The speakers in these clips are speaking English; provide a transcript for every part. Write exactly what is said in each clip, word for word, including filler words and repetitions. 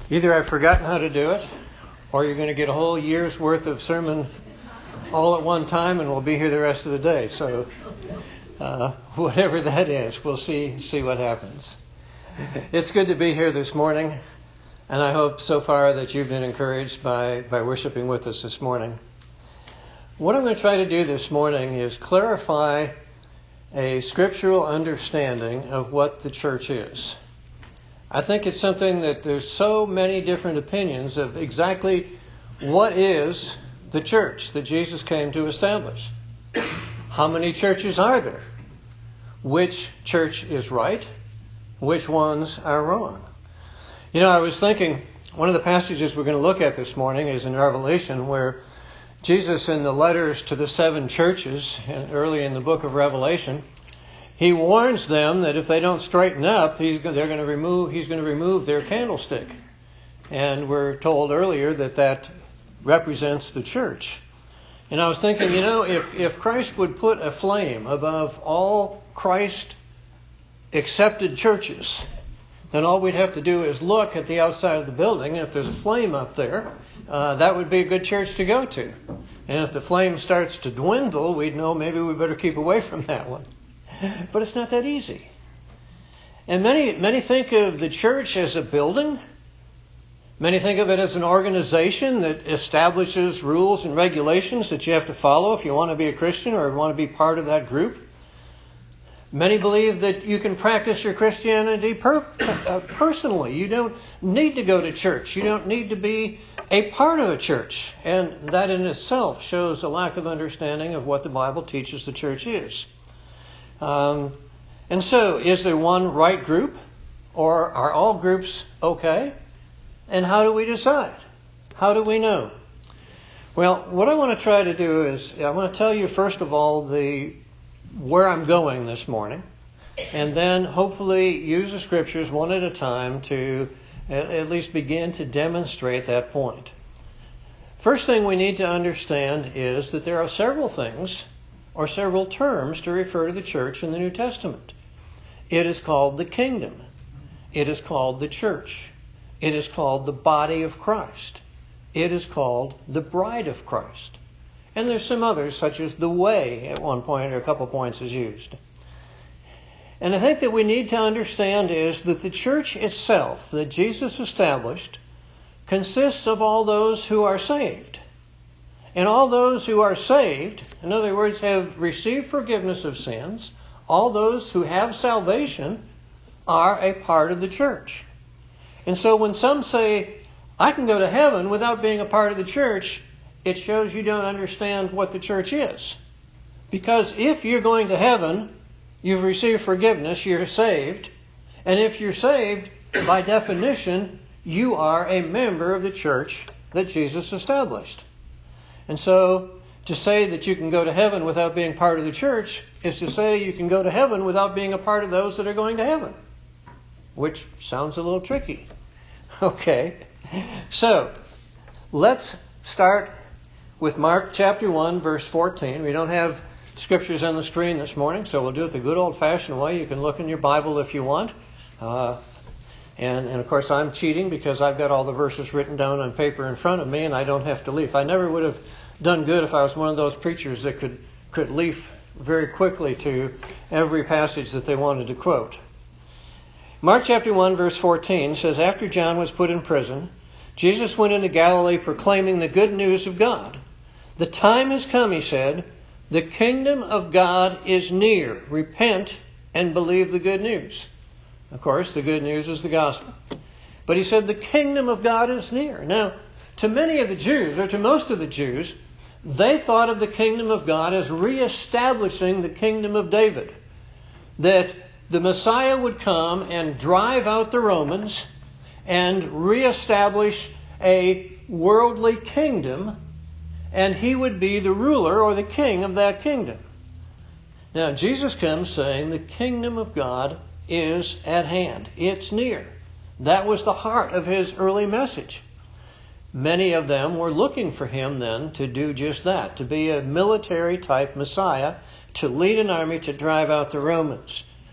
Either I've forgotten how to do it, or you're going to get a whole year's worth of sermon all at one time, and we'll be here the rest of the day. So uh, whatever that is, we'll see see what happens. It's good to be here this morning, and I hope so far that you've been encouraged by, by worshiping with us this morning. What I'm going to try to do this morning is clarify a scriptural understanding of what the church is. I think it's something that there's so many different opinions of exactly what is the church that Jesus came to establish. How many churches are there? Which church is right? Which ones are wrong? You know, I was thinking, one of the passages we're going to look at this morning is in Revelation, where Jesus, in the letters to the seven churches early in the book of Revelation, he warns them that if they don't straighten up, he's going, they're going to remove, he's going to remove their candlestick. And we're told earlier that that represents the church. And I was thinking, you know, if, if Christ would put a flame above all Christ-accepted churches, then all we'd have to do is look at the outside of the building. And if there's a flame up there, uh, that would be a good church to go to. And if the flame starts to dwindle, we'd know maybe we better keep away from that one. But it's not that easy. And many many think of the church as a building. Many think of it as an organization that establishes rules and regulations that you have to follow if you want to be a Christian or want to be part of that group. Many believe that you can practice your Christianity per, uh, personally. You don't need to go to church. You don't need to be a part of a church. And that in itself shows a lack of understanding of what the Bible teaches the church is. Um, and so, is there one right group, or are all groups okay? And how do we decide? How do we know? Well, what I want to try to do is, I want to tell you first of all the where I'm going this morning, and then hopefully use the scriptures one at a time to at least begin to demonstrate that point. First thing we need to understand is that there are several things or several terms to refer to the church in the New Testament. It is called the kingdom. It is called the church. It is called the body of Christ. It is called the bride of Christ. And there's some others, such as the way at one point or a couple points is used. And I think that we need to understand is that the church itself that Jesus established consists of all those who are saved. And all those who are saved, in other words, have received forgiveness of sins, all those who have salvation are a part of the church. And so when some say, I can go to heaven without being a part of the church, it shows you don't understand what the church is. Because if you're going to heaven, you've received forgiveness, you're saved. And if you're saved, by definition, you are a member of the church that Jesus established. And so, to say that you can go to heaven without being part of the church is to say you can go to heaven without being a part of those that are going to heaven. Which sounds a little tricky. Okay. So, let's start with Mark chapter one, verse fourteen. We don't have scriptures on the screen this morning, so we'll do it the good old-fashioned way. You can look in your Bible if you want. Uh, And, and of course, I'm cheating because I've got all the verses written down on paper in front of me, and I don't have to leaf. I never would have done good if I was one of those preachers that could, could leaf very quickly to every passage that they wanted to quote. Mark chapter one, verse fourteen says, After John was put in prison, Jesus went into Galilee proclaiming the good news of God. The time has come, he said. The kingdom of God is near. Repent and believe the good news. Of course, the good news is the gospel. But he said the kingdom of God is near. Now, to many of the Jews, or to most of the Jews, they thought of the kingdom of God as reestablishing the kingdom of David. That the Messiah would come and drive out the Romans and reestablish a worldly kingdom, and he would be the ruler or the king of that kingdom. Now, Jesus comes saying the kingdom of God is at hand. It's near. That was the heart of his early message. Many of them were looking for him then to do just that, to be a military type Messiah, to lead an army to drive out the Romans.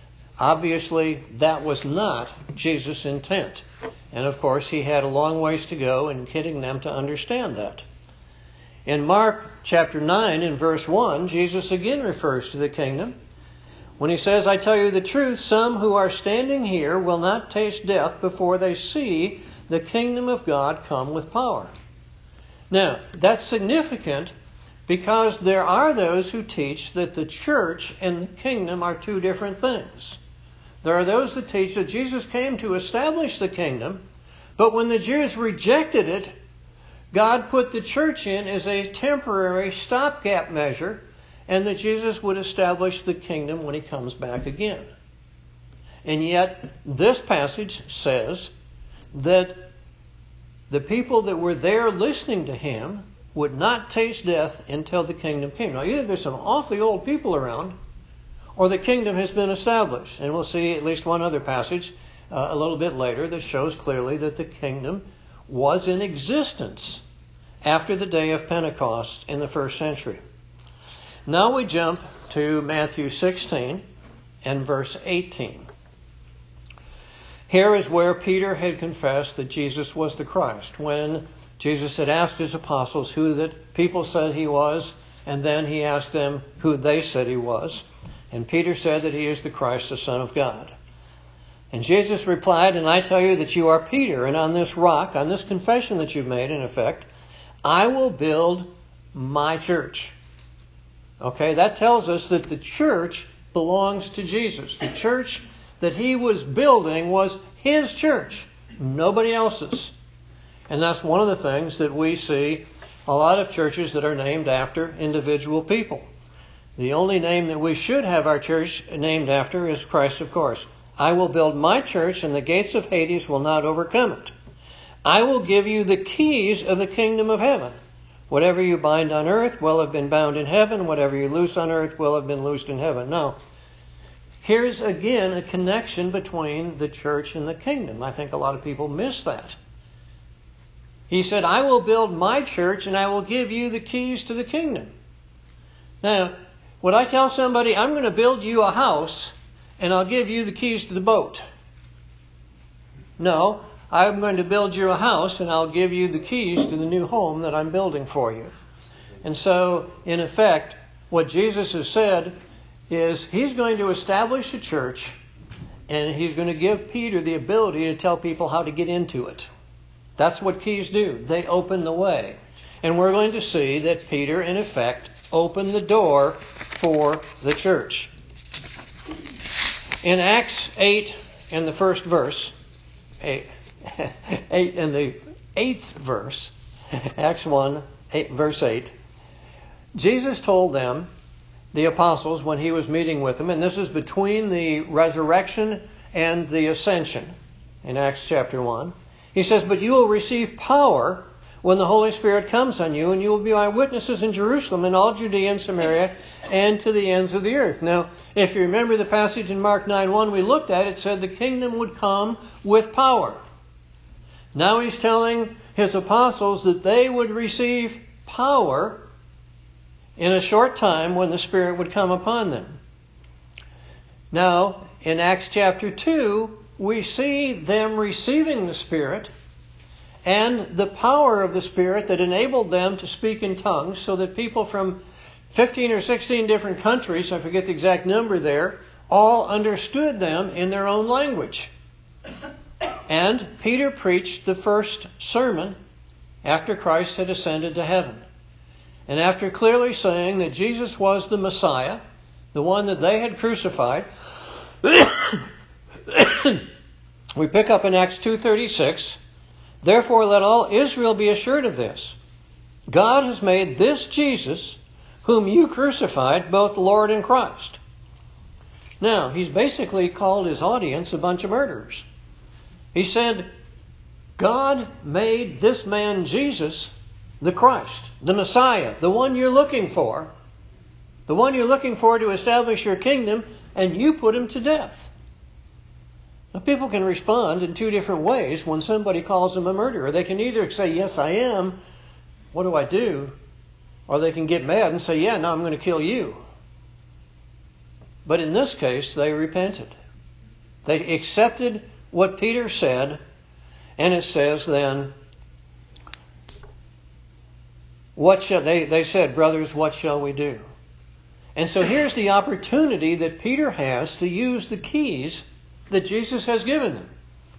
Obviously, that was not Jesus' intent. And of course, he had a long ways to go in getting them to understand that. In Mark chapter nine, in verse one, Jesus again refers to the kingdom when he says, I tell you the truth, some who are standing here will not taste death before they see the kingdom of God come with power. Now, that's significant because there are those who teach that the church and the kingdom are two different things. There are those that teach that Jesus came to establish the kingdom, but when the Jews rejected it, God put the church in as a temporary stopgap measure, and that Jesus would establish the kingdom when he comes back again. And yet, this passage says that the people that were there listening to him would not taste death until the kingdom came. Now, either there's some awfully old people around, or the kingdom has been established. And we'll see at least one other passage uh, a little bit later that shows clearly that the kingdom was in existence after the day of Pentecost in the first century. Now we jump to Matthew sixteen and verse eighteen. Here is where Peter had confessed that Jesus was the Christ. When Jesus had asked his apostles who that people said he was, and then he asked them who they said he was. And Peter said that he is the Christ, the Son of God. And Jesus replied, and I tell you that you are Peter, and on this rock, on this confession that you've made, in effect, I will build my church. Okay, that tells us that the church belongs to Jesus. The church that he was building was his church, nobody else's. And that's one of the things that we see a lot of churches that are named after individual people. The only name that we should have our church named after is Christ, of course. I will build my church, and the gates of Hades will not overcome it. I will give you the keys of the kingdom of heaven. Whatever you bind on earth will have been bound in heaven. Whatever you loose on earth will have been loosed in heaven. Now, here's again a connection between the church and the kingdom. I think a lot of people miss that. He said, I will build my church, and I will give you the keys to the kingdom. Now, would I tell somebody, I'm going to build you a house, and I'll give you the keys to the boat? No, I'm going to build you a house, and I'll give you the keys to the new home that I'm building for you. And so, in effect, what Jesus has said is he's going to establish a church, and he's going to give Peter the ability to tell people how to get into it. That's what keys do. They open the way. And we're going to see that Peter, in effect, opened the door for the church. In Acts eight, in the first verse, eight, eight in the eighth verse, Acts one, eight, verse eight, Jesus told them, the apostles, when he was meeting with them, and this is between the resurrection and the ascension in Acts chapter one, he says, but you will receive power when the Holy Spirit comes on you, and you will be my witnesses in Jerusalem and all Judea and Samaria and to the ends of the earth. Now, if you remember the passage in Mark nine one we looked at, it said the kingdom would come with power. Now he's telling his apostles that they would receive power in a short time when the Spirit would come upon them. Now, in Acts chapter two, we see them receiving the Spirit and the power of the Spirit that enabled them to speak in tongues so that people from fifteen or sixteen different countries, I forget the exact number there, all understood them in their own language. And Peter preached the first sermon after Christ had ascended to heaven. And after clearly saying that Jesus was the Messiah, the one that they had crucified, we pick up in Acts two thirty-six, therefore let all Israel be assured of this. God has made this Jesus, whom you crucified, both Lord and Christ. Now, he's basically called his audience a bunch of murderers. He said, God made this man Jesus the Christ, the Messiah, the one you're looking for, the one you're looking for to establish your kingdom, and you put him to death. Now, people can respond in two different ways when somebody calls them a murderer. They can either say, yes, I am. What do I do? Or they can get mad and say, yeah, now I'm going to kill you. But in this case, they repented. They accepted what Peter said, and it says then, what shall they, they said, brothers, what shall we do? And so here's the opportunity that Peter has to use the keys that Jesus has given them.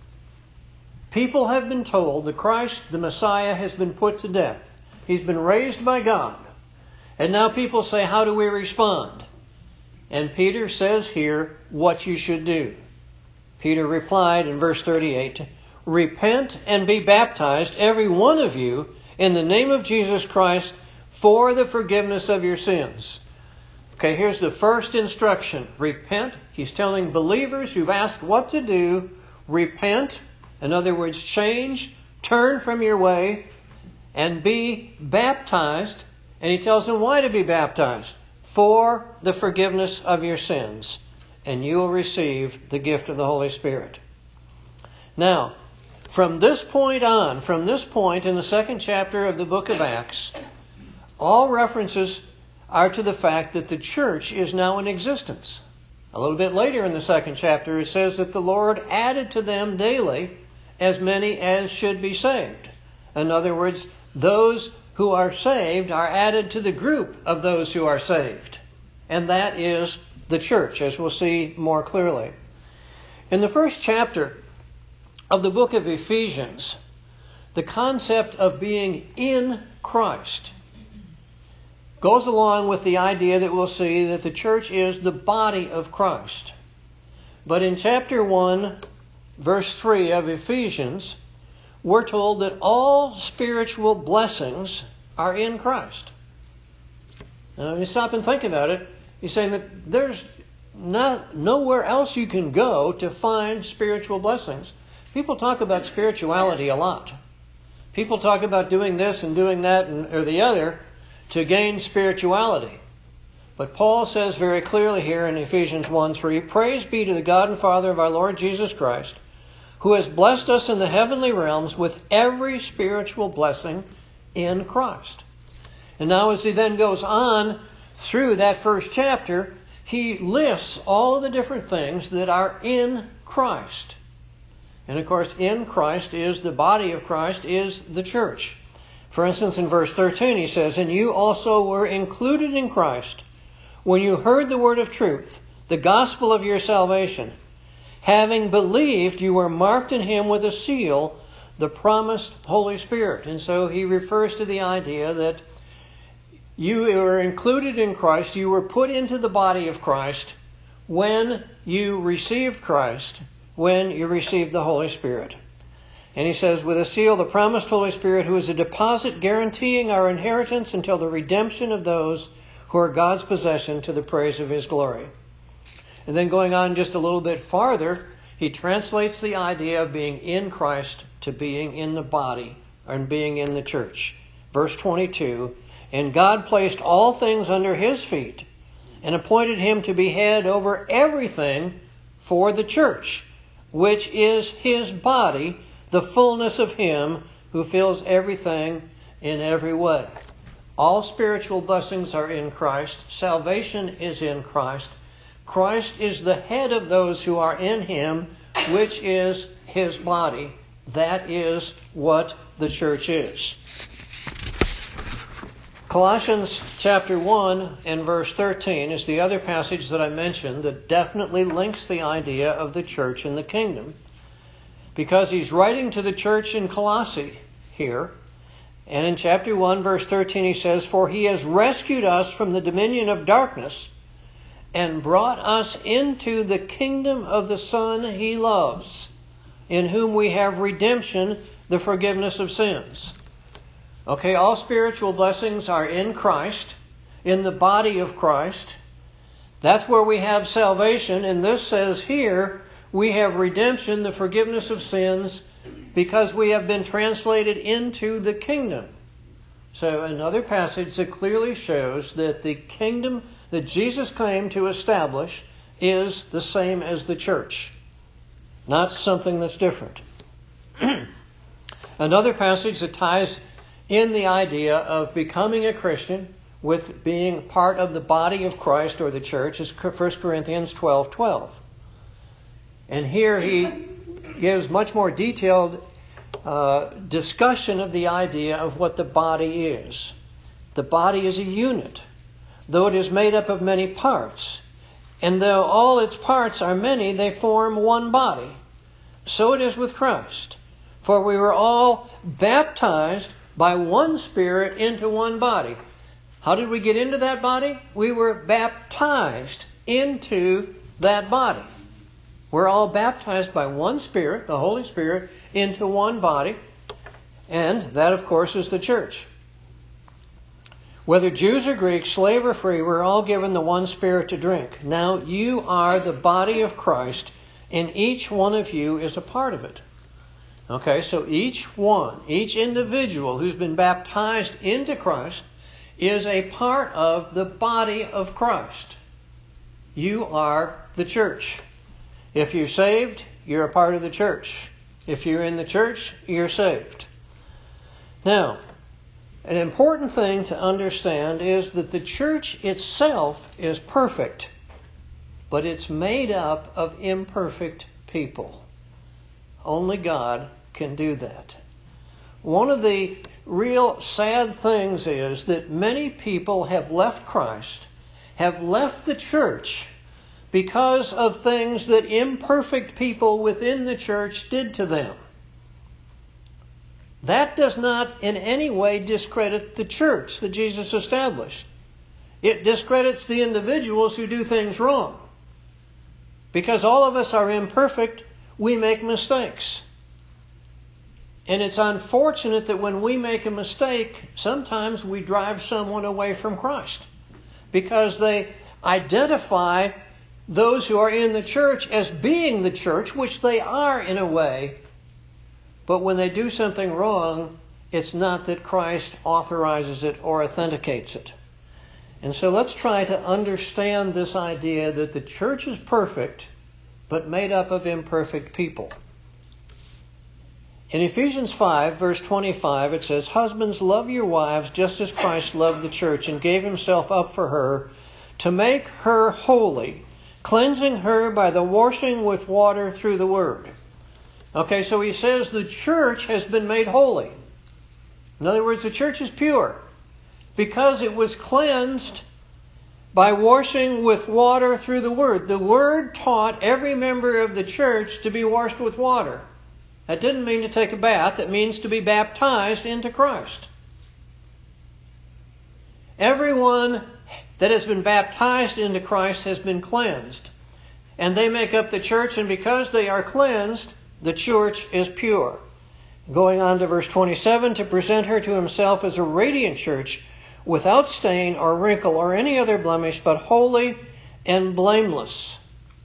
People have been told that Christ, the Messiah, has been put to death. He's been raised by God. And now people say, how do we respond? And Peter says here what you should do. Peter replied in verse thirty-eight, repent and be baptized, every one of you, in the name of Jesus Christ, for the forgiveness of your sins. Okay, here's the first instruction. Repent. He's telling believers who've asked what to do, repent. In other words, change, turn from your way, and be baptized. And he tells them why to be baptized. For the forgiveness of your sins. And you will receive the gift of the Holy Spirit. Now, from this point on, from this point in the second chapter of the book of Acts, all references are to the fact that the church is now in existence. A little bit later in the second chapter, it says that the Lord added to them daily as many as should be saved. In other words, those who are saved are added to the group of those who are saved. And that is the church, as we'll see more clearly. In the first chapter of the book of Ephesians, the concept of being in Christ goes along with the idea that we'll see that the church is the body of Christ. But in chapter one, verse three of Ephesians, we're told that all spiritual blessings are in Christ. Now, when you stop and think about it, he's saying that there's not, nowhere else you can go to find spiritual blessings. People talk about spirituality a lot. People talk about doing this and doing that and, or the other to gain spirituality. But Paul says very clearly here in Ephesians one three, praise be to the God and Father of our Lord Jesus Christ, who has blessed us in the heavenly realms with every spiritual blessing in Christ. And now as he then goes on through that first chapter, he lists all of the different things that are in Christ. And of course, in Christ is the body of Christ, is the church. For instance, in verse thirteen, he says, and you also were included in Christ when you heard the word of truth, the gospel of your salvation. Having believed, you were marked in him with a seal, the promised Holy Spirit. And so he refers to the idea that you were included in Christ, you were put into the body of Christ when you received Christ, when you received the Holy Spirit. And he says, with a seal, the promised Holy Spirit, who is a deposit guaranteeing our inheritance until the redemption of those who are God's possession to the praise of his glory. And then going on just a little bit farther, he translates the idea of being in Christ to being in the body and being in the church. Verse twenty-two, and God placed all things under his feet and appointed him to be head over everything for the church, which is his body, the fullness of him who fills everything in every way. All spiritual blessings are in Christ. Salvation is in Christ. Christ is the head of those who are in him, which is his body. That is what the church is. Colossians chapter one and verse thirteen is the other passage that I mentioned that definitely links the idea of the church and the kingdom. Because he's writing to the church in Colossae here. And in chapter one, verse thirteen, he says, for he has rescued us from the dominion of darkness and brought us into the kingdom of the Son he loves, in whom we have redemption, the forgiveness of sins. Okay, all spiritual blessings are in Christ, in the body of Christ. That's where we have salvation. And this says here, we have redemption, the forgiveness of sins, because we have been translated into the kingdom. So another passage that clearly shows that the kingdom that Jesus came to establish is the same as the church, not something that's different. Another passage that ties in the idea of becoming a Christian with being part of the body of Christ or the church is First Corinthians twelve twelve. And here he gives much more detailed uh, discussion of the idea of what the body is. The body is a unit, though it is made up of many parts. And though all its parts are many, they form one body. So it is with Christ. For we were all baptized by one Spirit into one body. How did we get into that body? We were baptized into that body. We're all baptized by one Spirit, the Holy Spirit, into one body. And that, of course, is the church. Whether Jews or Greeks, slave or free, we're all given the one Spirit to drink. Now you are the body of Christ, and each one of you is a part of it. Okay, so each one, each individual who's been baptized into Christ is a part of the body of Christ. You are the church. If you're saved, you're a part of the church. If you're in the church, you're saved. Now, an important thing to understand is that the church itself is perfect, but it's made up of imperfect people. Only God can do that. One of the real sad things is that many people have left Christ, have left the church because of things that imperfect people within the church did to them. That does not in any way discredit the church that Jesus established. It discredits the individuals who do things wrong. Because all of us are imperfect, we make mistakes. And it's unfortunate that when we make a mistake, sometimes we drive someone away from Christ. Because they identify those who are in the church as being the church, which they are in a way. But when they do something wrong, it's not that Christ authorizes it or authenticates it. And so let's try to understand this idea that the church is perfect, but made up of imperfect people. In Ephesians five, verse twenty-five, it says, "Husbands, love your wives just as Christ loved the church and gave himself up for her to make her holy, cleansing her by the washing with water through the word." Okay, so he says the church has been made holy. In other words, the church is pure because it was cleansed by washing with water through the word. The word taught every member of the church to be washed with water. That didn't mean to take a bath. It means to be baptized into Christ. Everyone that has been baptized into Christ has been cleansed. And they make up the church, and because they are cleansed, the church is pure. Going on to verse twenty-seven, to present her to himself as a radiant church, without stain or wrinkle or any other blemish, but holy and blameless.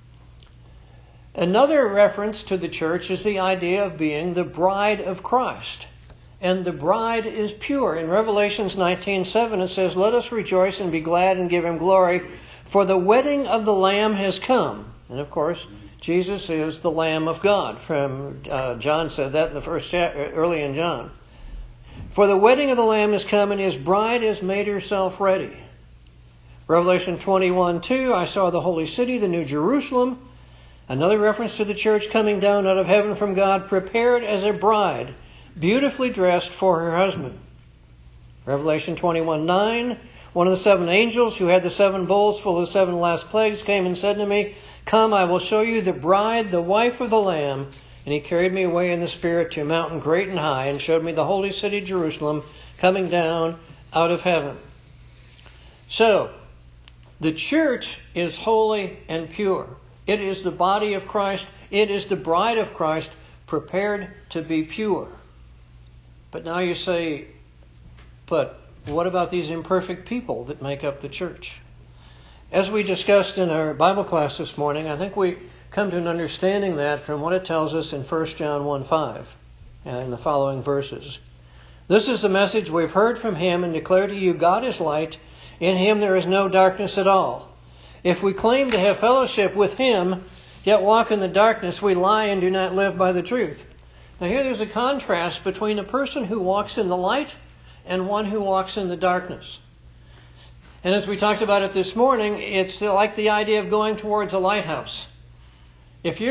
Another reference to the church is the idea of being the bride of Christ. And the bride is pure. In Revelations nineteen seven it says, "Let us rejoice and be glad and give him glory, for the wedding of the Lamb has come." And of course, Jesus is the Lamb of God. From uh, John said that in the first chapter, early in John. "For the wedding of the Lamb has come, and his bride has made herself ready." Revelation twenty-one two, "I saw the holy city, the new Jerusalem." Another reference to the church coming down out of heaven from God, prepared as a bride, beautifully dressed for her husband. Revelation twenty-one nine, "One of the seven angels who had the seven bowls full of the seven last plagues came and said to me, 'Come, I will show you the bride, the wife of the Lamb.' And he carried me away in the Spirit to a mountain great and high, and showed me the holy city Jerusalem coming down out of heaven." So, the church is holy and pure. It is the body of Christ. It is the bride of Christ, prepared to be pure. But now you say, but what about these imperfect people that make up the church? As we discussed in our Bible class this morning, I think we come to an understanding that from what it tells us in First John one five and the following verses. "This is the message we've heard from him and declare to you, God is light. In him there is no darkness at all. If we claim to have fellowship with him, yet walk in the darkness, we lie and do not live by the truth." Now here there's a contrast between a person who walks in the light and one who walks in the darkness. And as we talked about it this morning, it's like the idea of going towards a lighthouse. If you're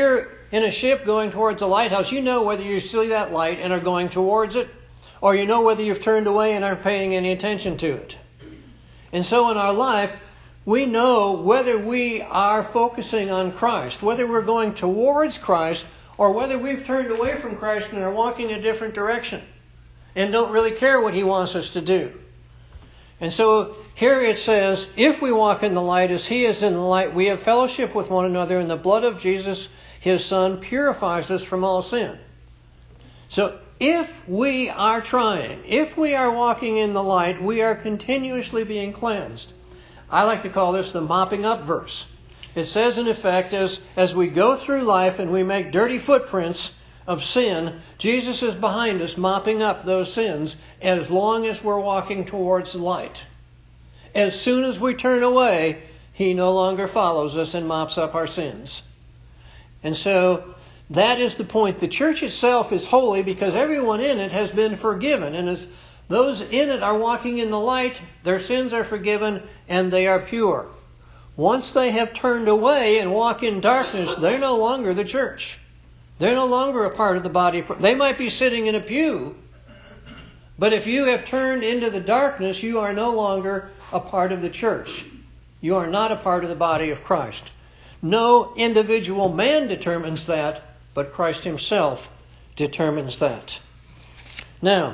in a ship going towards a lighthouse, you know whether you see that light and are going towards it, or you know whether you've turned away and aren't paying any attention to it. And so in our life, we know whether we are focusing on Christ, whether we're going towards Christ, or whether we've turned away from Christ and are walking a different direction and don't really care what He wants us to do. And so here it says, if we walk in the light as He is in the light, we have fellowship with one another, and the blood of Jesus, His Son, purifies us from all sin. So if we are trying, if we are walking in the light, we are continuously being cleansed. I like to call this the mopping up verse. It says, in effect, as, as we go through life and we make dirty footprints of sin, Jesus is behind us mopping up those sins as long as we're walking towards the light. As soon as we turn away, He no longer follows us and mops up our sins. And so that is the point. The church itself is holy because everyone in it has been forgiven. And as those in it are walking in the light, their sins are forgiven and they are pure. Once they have turned away and walk in darkness, they're no longer the church. They're no longer a part of the body. They might be sitting in a pew, but if you have turned into the darkness, you are no longer a part of the church. You are not a part of the body of Christ. No individual man determines that, but Christ Himself determines that. Now,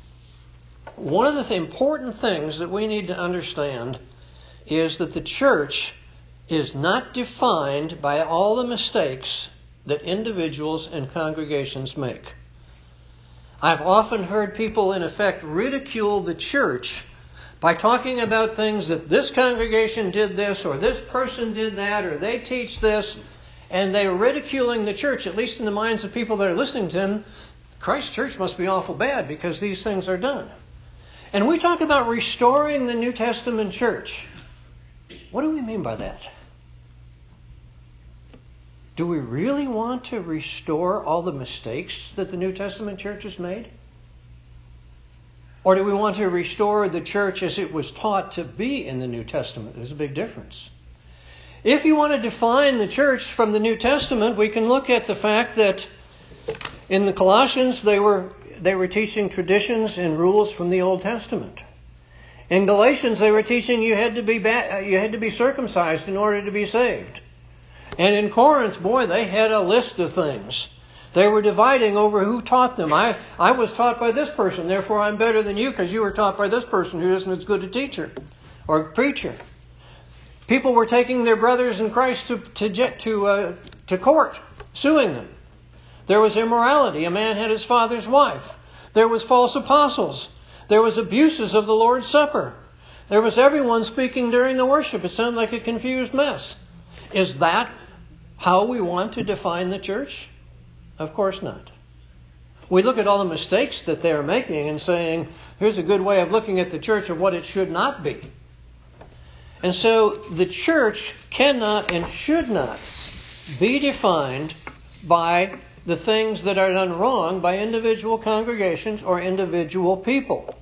one of the th- important things that we need to understand is that the church is not defined by all the mistakes that individuals and congregations make. I've often heard people, in effect, ridicule the church by talking about things that this congregation did this, or this person did that, or they teach this, and they're ridiculing the church, at least in the minds of people that are listening to them. Christ's church must be awful bad because these things are done. And we talk about restoring the New Testament church. What do we mean by that? Do we really want to restore all the mistakes that the New Testament church has made? Or do we want to restore the church as it was taught to be in the New Testament? There's a big difference. If you want to define the church from the New Testament, we can look at the fact that in the Colossians they were they were teaching traditions and rules from the Old Testament. In Galatians they were teaching you had to be ba- you had to be circumcised in order to be saved. And in Corinth, boy, they had a list of things. They were dividing over who taught them. I, I was taught by this person, therefore I'm better than you because you were taught by this person who isn't as good a teacher or preacher. People were taking their brothers in Christ to to to, uh, to court, suing them. There was immorality. A man had his father's wife. There was false apostles. There was abuses of the Lord's Supper. There was everyone speaking during the worship. It sounded like a confused mess. Is that how we want to define the church? Of course not. We look at all the mistakes that they are making and saying, here's a good way of looking at the church of what it should not be. And so the church cannot and should not be defined by the things that are done wrong by individual congregations or individual people.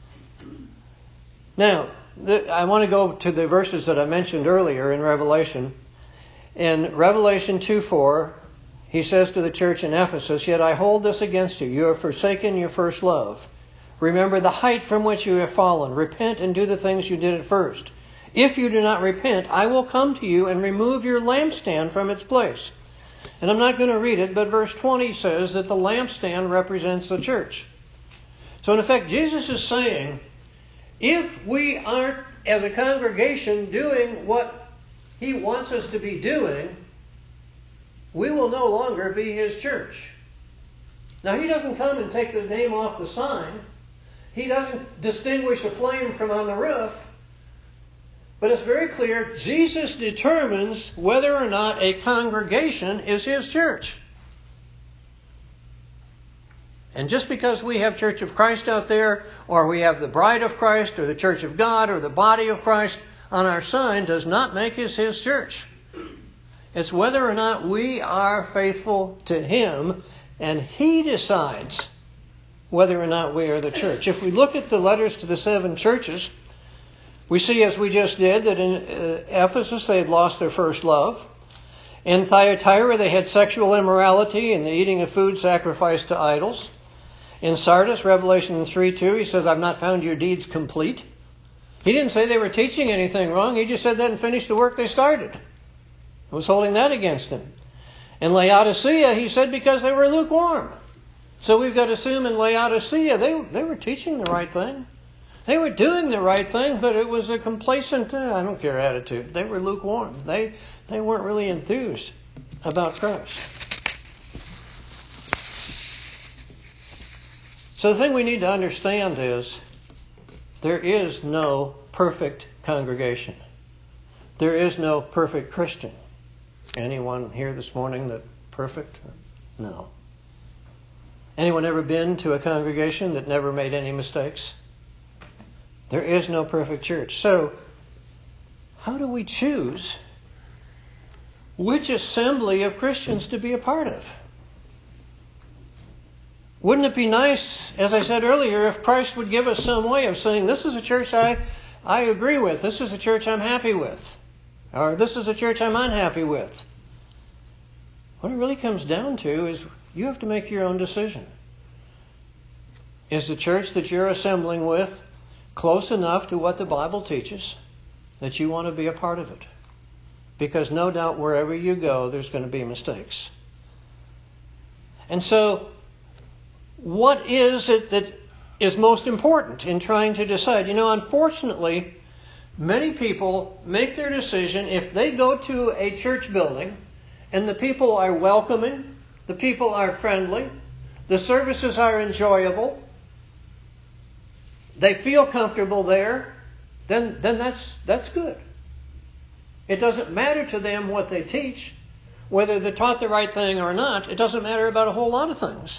Now, the, I want to go to the verses that I mentioned earlier in Revelation. In Revelation two four, he says to the church in Ephesus, "Yet I hold this against you. You have forsaken your first love. Remember the height from which you have fallen. Repent and do the things you did at first. If you do not repent, I will come to you and remove your lampstand from its place." And I'm not going to read it, but verse twenty says that the lampstand represents the church. So in effect, Jesus is saying, if we aren't, as a congregation, doing what He wants us to be doing, we will no longer be His church. Now, He doesn't come and take the name off the sign. He doesn't distinguish a flame from on the roof. But it's very clear, Jesus determines whether or not a congregation is His church. And just because we have Church of Christ out there, or we have the Bride of Christ, or the Church of God, or the Body of Christ on our sign, does not make us His church. It's whether or not we are faithful to Him, and He decides whether or not we are the church. If we look at the letters to the seven churches, we see, as we just did, that in uh, Ephesus they had lost their first love. In Thyatira, they had sexual immorality and the eating of food sacrificed to idols. In Sardis, Revelation three two, he says, I've not found your deeds complete. He didn't say they were teaching anything wrong. He just said that and finished the work they started. I was holding that against him. In Laodicea, he said because they were lukewarm. So we've got to assume in Laodicea, they, they were teaching the right thing. They were doing the right thing, but it was a complacent, uh, I don't care attitude. They were lukewarm. They, they weren't really enthused about Christ. So the thing we need to understand is there is no perfect congregation. There is no perfect Christian. Anyone here this morning that perfect? No. Anyone ever been to a congregation that never made any mistakes? There is no perfect church. So, how do we choose which assembly of Christians to be a part of? Wouldn't it be nice, as I said earlier, if Christ would give us some way of saying, this is a church I, I agree with, this is a church I'm happy with, or this is a church I'm unhappy with. What it really comes down to is you have to make your own decision. Is the church that you're assembling with close enough to what the Bible teaches that you want to be a part of it? Because no doubt wherever you go, there's going to be mistakes. And so, what is it that is most important in trying to decide? You know, unfortunately, many people make their decision if they go to a church building and the people are welcoming, the people are friendly, the services are enjoyable, they feel comfortable there, then, then that's, that's good. It doesn't matter to them what they teach, whether they're taught the right thing or not. It doesn't matter about a whole lot of things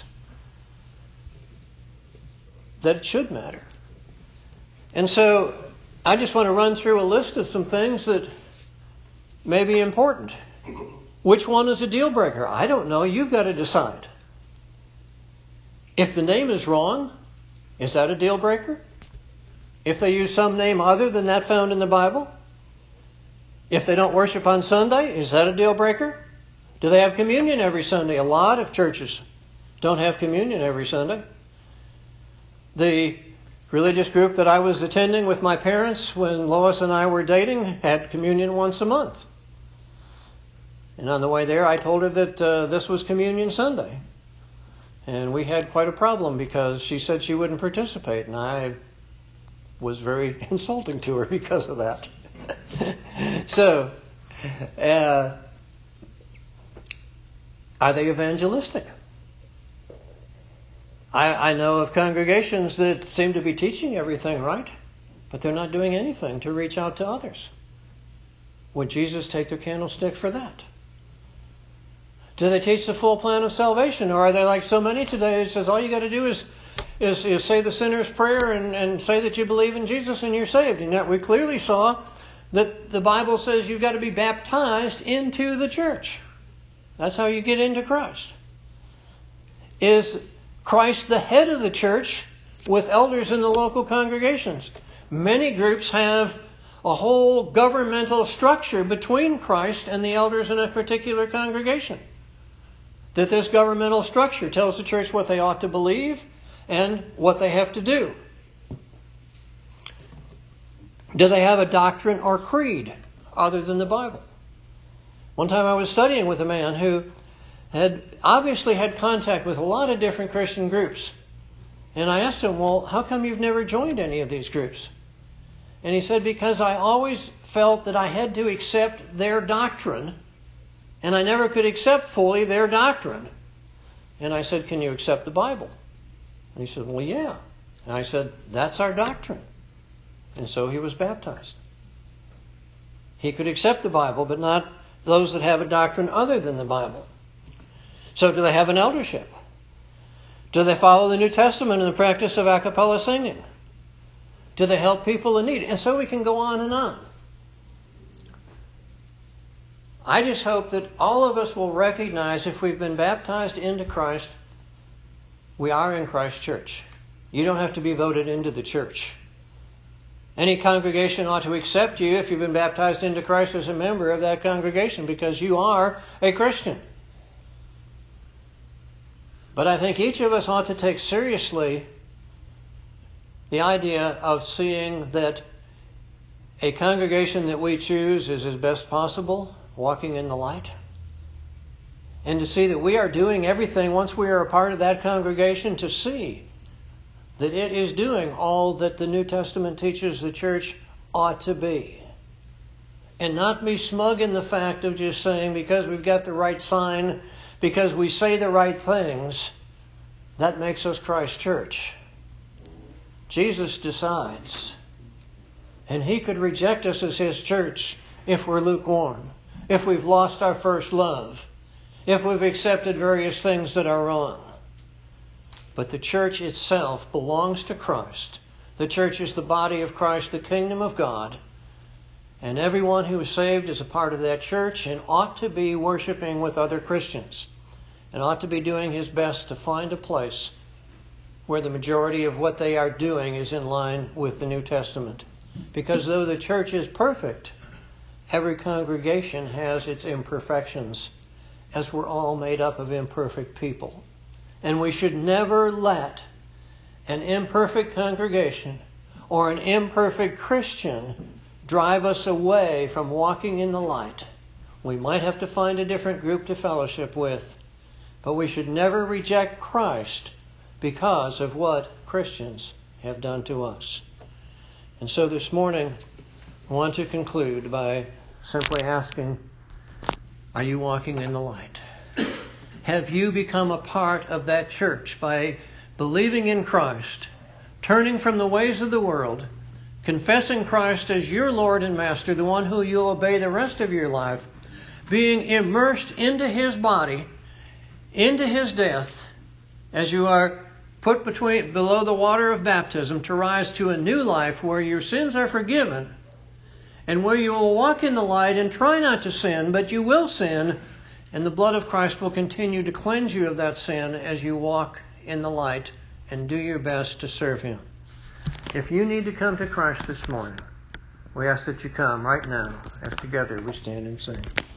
that it should matter. And so I just want to run through a list of some things that may be important. Which one is a deal breaker? I don't know. You've got to decide. If the name is wrong, is that a deal breaker? If they use some name other than that found in the Bible? If they don't worship on Sunday, is that a deal breaker? Do they have communion every Sunday? A lot of churches don't have communion every Sunday. The religious group that I was attending with my parents when Lois and I were dating had communion once a month. And on the way there, I told her that uh, this was Communion Sunday. And we had quite a problem because she said she wouldn't participate. And I was very insulting to her because of that. So, uh, are they evangelistic? I, I know of congregations that seem to be teaching everything right, but they're not doing anything to reach out to others. Would Jesus take their candlestick for that? Do they teach the full plan of salvation? Or are they like so many today that says all you got to do is, is, is say the sinner's prayer and, and say that you believe in Jesus and you're saved? And yet we clearly saw that the Bible says you've got to be baptized into the church. That's how you get into Christ. Is Christ the head of the church with elders in the local congregations? Many groups have a whole governmental structure between Christ and the elders in a particular congregation. That this governmental structure tells the church what they ought to believe and what they have to do. Do they have a doctrine or creed other than the Bible? One time I was studying with a man who had obviously had contact with a lot of different Christian groups. And I asked him, well, how come you've never joined any of these groups? And he said, because I always felt that I had to accept their doctrine, and I never could accept fully their doctrine. And I said, can you accept the Bible? And he said, well, yeah. And I said, that's our doctrine. And so he was baptized. He could accept the Bible, but not those that have a doctrine other than the Bible. So do they have an eldership? Do they follow the New Testament and the practice of a cappella singing? Do they help people in need? And so we can go on and on. I just hope that all of us will recognize if we've been baptized into Christ, we are in Christ's church. You don't have to be voted into the church. Any congregation ought to accept you if you've been baptized into Christ as a member of that congregation, because you are a Christian. But I think each of us ought to take seriously the idea of seeing that a congregation that we choose is as best possible, walking in the light. And to see that we are doing everything once we are a part of that congregation to see that it is doing all that the New Testament teaches the church ought to be. And not be smug in the fact of just saying because we've got the right sign, because we say the right things, that makes us Christ Church. Jesus decides. And He could reject us as His church if we're lukewarm, if we've lost our first love, if we've accepted various things that are wrong. But the church itself belongs to Christ. The church is the body of Christ, the kingdom of God. And everyone who is saved is a part of that church and ought to be worshiping with other Christians. And ought to be doing his best to find a place where the majority of what they are doing is in line with the New Testament. Because though the church is perfect, every congregation has its imperfections, as we're all made up of imperfect people. And we should never let an imperfect congregation or an imperfect Christian drive us away from walking in the light. We might have to find a different group to fellowship with, but we should never reject Christ because of what Christians have done to us. And so this morning, I want to conclude by simply asking, are you walking in the light? Have you become a part of that church by believing in Christ, turning from the ways of the world, confessing Christ as your Lord and Master, the one who you'll obey the rest of your life, being immersed into His body, into His death, as you are put between below the water of baptism to rise to a new life where your sins are forgiven and where you will walk in the light and try not to sin, but you will sin, and the blood of Christ will continue to cleanse you of that sin as you walk in the light and do your best to serve Him. If you need to come to Christ this morning, we ask that you come right now as together we stand and sing.